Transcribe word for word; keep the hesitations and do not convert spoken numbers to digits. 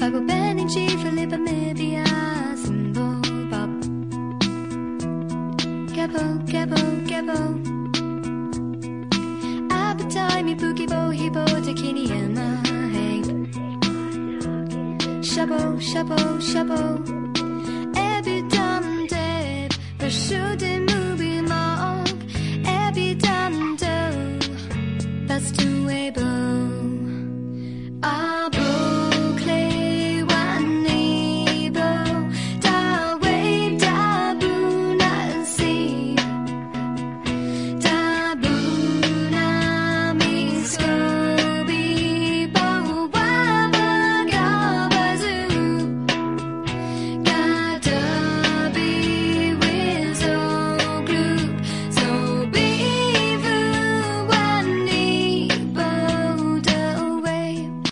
파고배는지 Philippa Mibia Symbol Gabo, gabo, gabo Appetite mi bukibo hibo Dakini ema hey Shabo, shabo, shabo Every dum dip Bashude movie mog Every dum do That's the way but